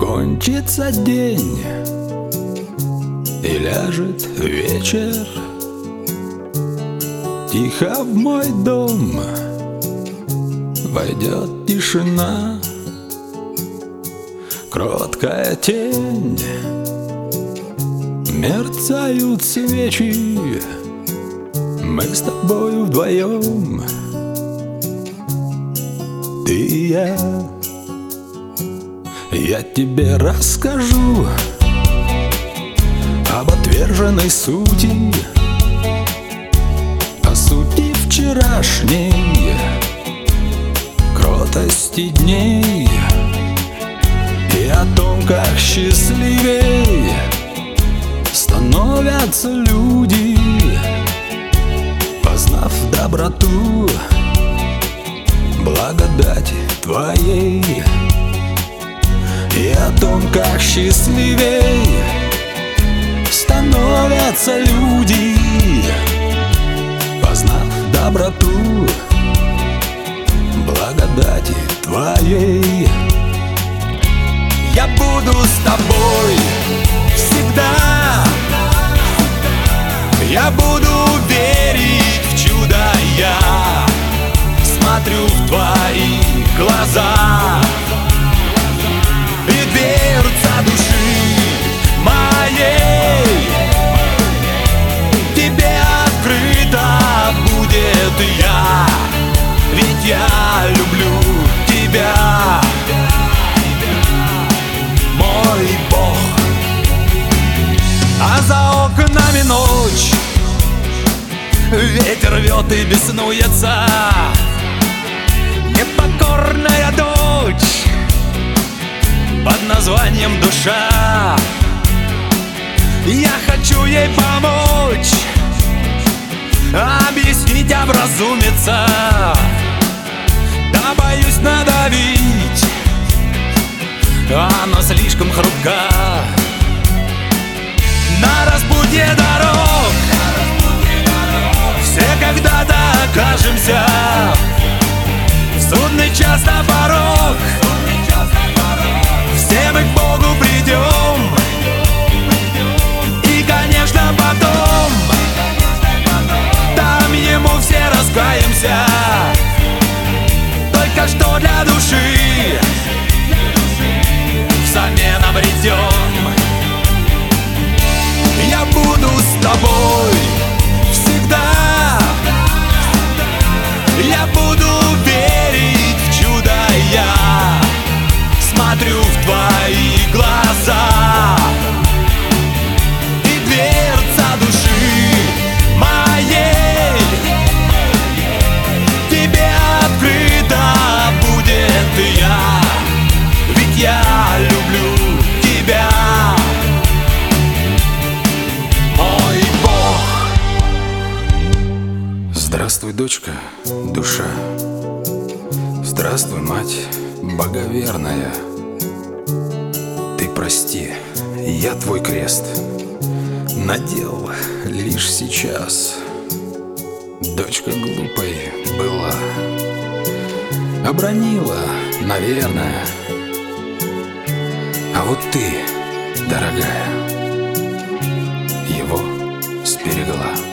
Кончится день и ляжет вечер. Тихо в мой дом войдет тишина. Кроткая тень, мерцают свечи. Мы с тобою вдвоем, ты и я. Я тебе расскажу об отверженной сути, о сути вчерашней, кротости дней, и о том, как счастливей становятся люди, познав доброту благодати твоей. И о том, как счастливей становятся люди, познав доброту благодати твоей. Я буду с тобой всегда, я буду верить в чудо. Я смотрю в твои глаза, и дверца души моей тебе открыта будет. Я, ведь я люблю тебя, мой Бог. А за окнами ночь, ветер рвет и беснуется. Непокорная дочь под названием душа. Я хочу ей помочь, объяснить, образумиться. Да боюсь надавить, она слишком хрупка. На распутье дорог все когда-то окажемся. В судный час на порог все мы к Богу придем. И, конечно, потом там Ему все раскаемся. Только что для души взамен обретем. Я буду с тобой всегда, я буду верить в чудо. Я смотрю в твои глаза, и дверца души моей тебе открыта будет. Я, ведь я люблю тебя, мой Бог. Здравствуй, дочка, душа. Здравствуй, мать боговерная. Ты прости, я твой крест надел лишь сейчас. Дочка глупой была, обронила, наверное. А вот ты, дорогая, его сберегла.